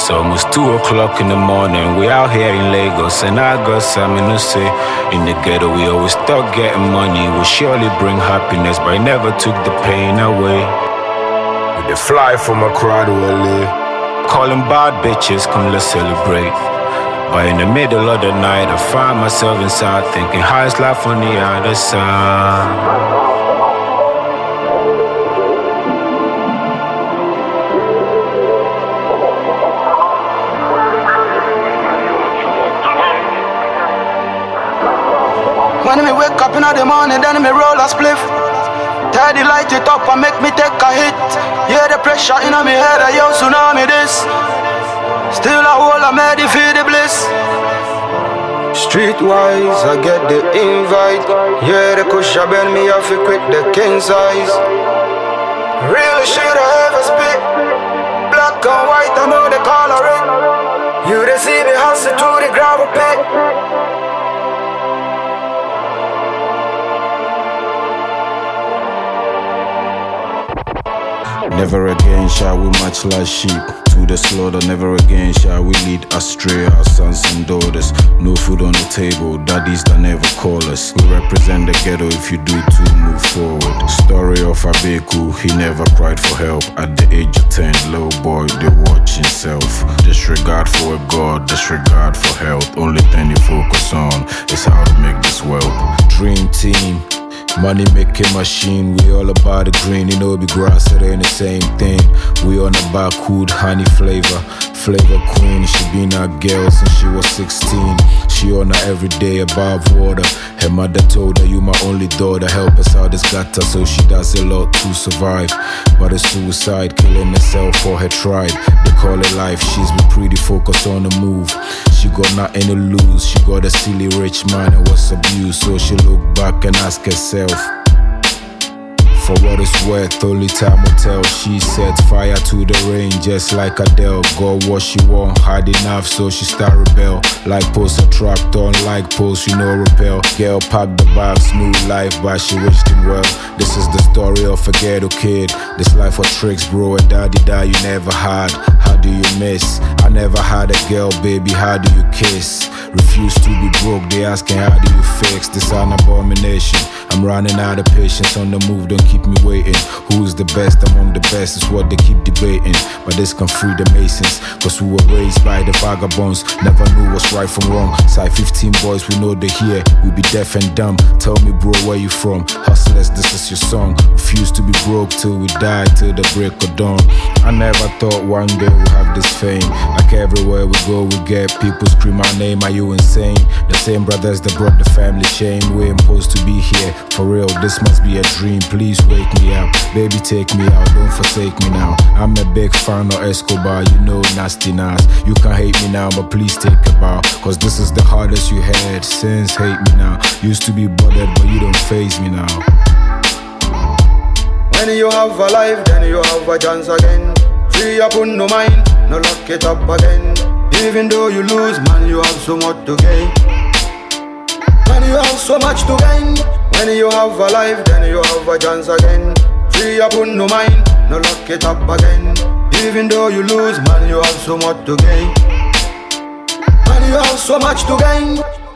It's almost 2 o'clock in the morning. We out here in Lagos, and I got something to say. In the ghetto, we always thought getting money would surely bring happiness, but it never took the pain away. With the fly from Accra to LA, calling bad bitches, come let's celebrate. But in the middle of the night, I find myself inside thinking, how's life on the other side? When me wake up in the morning, then me roll a spliff. Tidy light it up and make me take a hit. Yeah, the pressure in me head, I yo tsunami this. Still I hold a made feel the bliss. Streetwise, I get the invite. Yeah, the cushion bend me off it quick, the king size. Real shit I ever spit. Black and white, I know they color it. You they see me hustle to the gravel pit. Never again shall we march like sheep to the slaughter. Never again shall we lead astray our sons and daughters. No food on the table, daddies that never call us. We represent the ghetto, if you do it to move forward. Story of Abeku, he never cried for help. At the age of 10, little boy, they watch himself. Disregard for a God, disregard for health. Only thing you focus on is how to make this wealth. Dream team, money making machine, we all about the green. You know, be grass, it ain't the same thing. We on the backwood, honey flavor. Flavor queen, she been our girl since she was 16. She on her every day above water. Her mother told her, you my only daughter. Help us out this gutter, so she does a lot to survive. But it's suicide, killing herself for her tribe. They call it life, she's been pretty focused on the move. She got nothing to lose, she got a silly rich man and was abused. So she look back and ask herself, for what it's worth, only time will tell. She set fire to the rain just like Adele. Got what she want, hard enough, so she start rebel. Like post attract on, like post, you know repel. Girl pack the bag, smooth life, but she wished him well. This is the story of a ghetto kid. This life of tricks, bro, a daddy that you never had. How do you miss? I never had a girl, baby, how do you kiss? Refuse to be broke, they asking how do you fix? This an abomination. I'm running out of patience on the move, don't keep me waiting. Who's the best among the best is what they keep debating. But this can free the Masons, cause we were raised by the vagabonds. Never knew what's right from wrong. Side 15 boys, we know they hear. We be deaf and dumb. Tell me bro, where you from? Hustlers, this is your song. Refuse to be broke till we die, till the break of dawn. I never thought one day we'll have this fame. Like everywhere we go, we get people scream our name. Are you insane? The same brothers that brought the family shame. We're supposed to be here. For real, this must be a dream. Please wake me up. Baby, take me out. Don't forsake me now. I'm a big fan of Escobar. You know nasty nas. You can hate me now, but please take a bow. Cause this is the hardest you had. Since hate me now. Used to be bothered, but you don't faze me now. When you have a life, then you have a chance again. Free up on no mind, no lock it up again. Even though you lose, man, you have so much to gain. Man, you have so much to gain. When you have a life, then you have a chance again. Free up on no mind, no lock it up again. Even though you lose, man, you have so much to gain. Man, you have so much to gain.